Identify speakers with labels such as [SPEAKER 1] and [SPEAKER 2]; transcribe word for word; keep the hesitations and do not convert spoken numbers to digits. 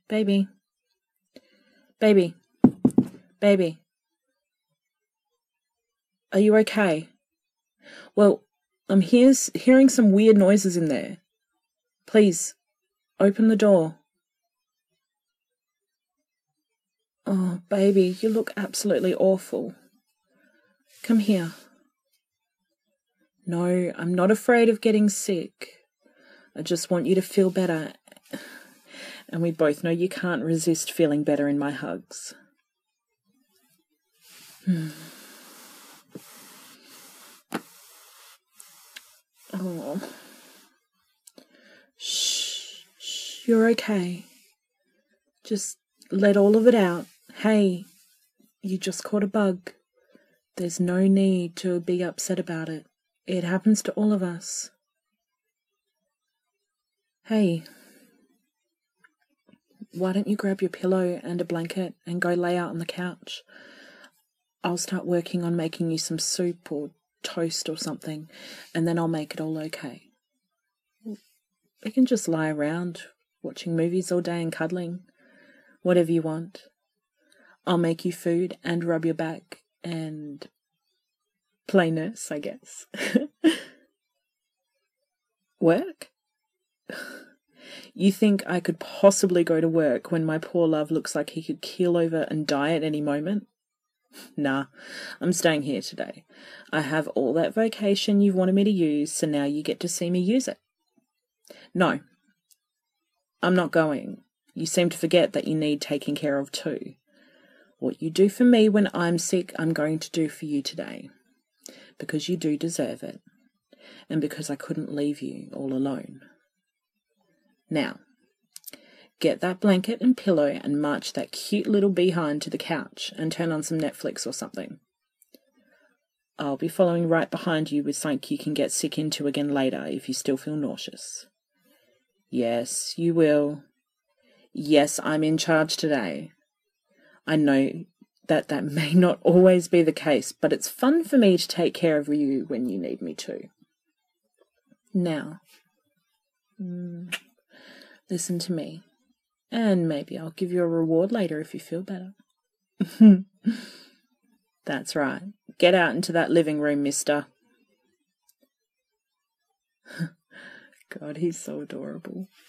[SPEAKER 1] Baby. Baby. Baby. Are you okay? Well, I'm hears, hearing some weird noises in there. Please, open the door. Oh, baby, you look absolutely awful. Come here. No, I'm not afraid of getting sick. I just want you to feel better. And we both know you can't resist feeling better in my hugs. Hmm. Oh. Shh, shh, you're okay. Just let all of it out. Hey, you just caught a bug. There's no need to be upset about it. It happens to all of us. Hey, why don't you grab your pillow and a blanket and go lay out on the couch? I'll start working on making you some soup or toast or something, and then I'll make it all okay. We can just lie around, watching movies all day and cuddling. Whatever you want. I'll make you food and rub your back and play nurse, I guess. Work? You think I could possibly go to work when my poor love looks like he could keel over and die at any moment? Nah, I'm staying here today. I have all that vacation you've wanted me to use, so now you get to see me use it. No, I'm not going. You seem to forget that you need taking care of too. What you do for me when I'm sick, I'm going to do for you today. Because you do deserve it. And because I couldn't leave you all alone. Now, get that blanket and pillow and march that cute little behind to the couch and turn on some Netflix or something. I'll be following right behind you with something you can get sick into again later if you still feel nauseous. Yes, you will. Yes, I'm in charge today. I know that that may not always be the case, but it's fun for me to take care of you when you need me to. Now, mm, listen to me, and maybe I'll give you a reward later if you feel better. That's right. Get out into that living room, mister. God, he's so adorable.